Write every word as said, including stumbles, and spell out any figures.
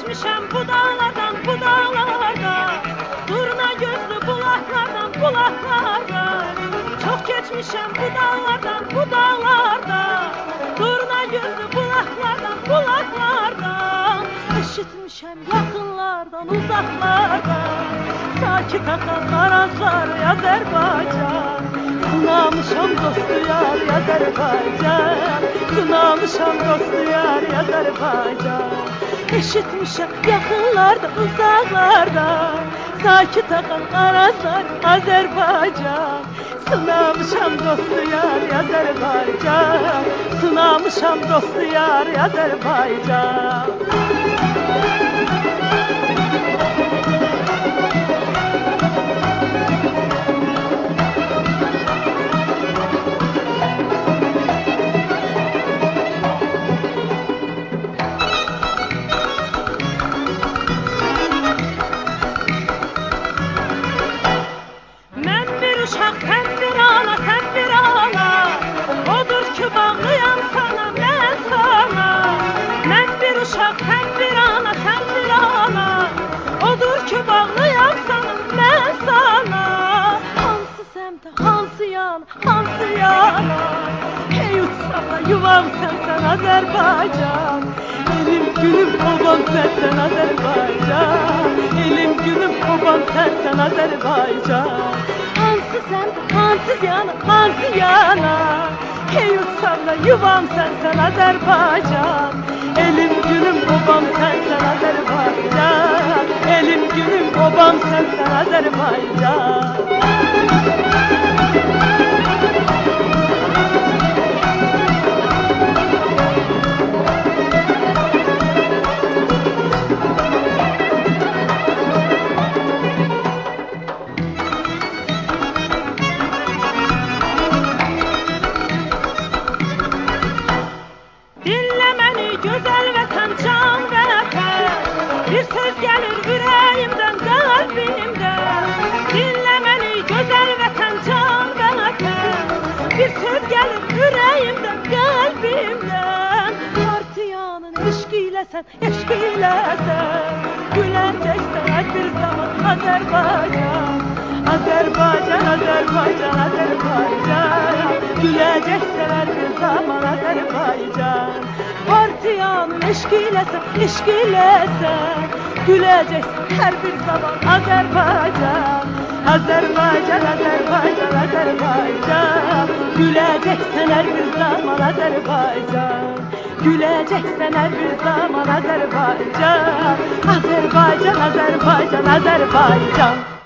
geçmişem bu dağlardan, bu dağlardan. Durna gözlü bulaklardan, bulaklardan. Çok geçmişem bu dağlardan, bu dağlardan. Durna gözlü bulaklardan, bulaklardan. Eşitmişem yakınlardan, uzaklardan. Sakit akan arazlar Azerbaycan. Sınamışam dostu yar Azerbaycan. Sınamışam dostu yar Azerbaycan. Eşitmişem yakınlarda, uzaklarda. Sakit akan arazlar Azerbaycan. Sınamışam dostu yar Azerbaycan. Sınamışam dostu yar Azerbaycan. Uşaq sən bir ana, sən bir ana. Odur ki bağlıyam sana, mən sana. Mən bir uşaq sən bir ana, sən bir ana. Odur ki bağlıyam sana, mən sana. Hansı səmtə, hansı yana, hansı yana. Hey uçsam da yuvam sənsən Azərbaycan. Elim gülüm obam sənsən Azərbaycan. Elim gülüm obam sənsən Azərbaycan. Hansı sen, hansı yana, hansı yana. Hey uçsam da yuvam sensen Azerbaycan. Elim günüm obam sensen Azerbaycan. Elim günüm obam sensen Azerbaycan. Güzel vatan, can vatan. Bir söz gelir yüreğimden, kalbimden. Dinle beni güzel vatan, can vatan. Bir söz gelir yüreğimden, kalbimden. Partiyanın eşkiyle sen, eşkiyle sen. Güleceksen her bir zaman Azerbaycan. Azerbaycan, Azerbaycan, Azerbaycan. Güleceksen her bir zaman Azerbaycan. Partiyanın eşkiyle sen, eşkiyle sen. Güleceksin her bir zaman Azerbaycan. Azerbaycan, Azerbaycan, Azerbaycan. Güleceksin her bir zaman Azerbaycan. Güleceksin her bir zaman Azerbaycan. Azerbaycan, Azerbaycan, Azerbaycan.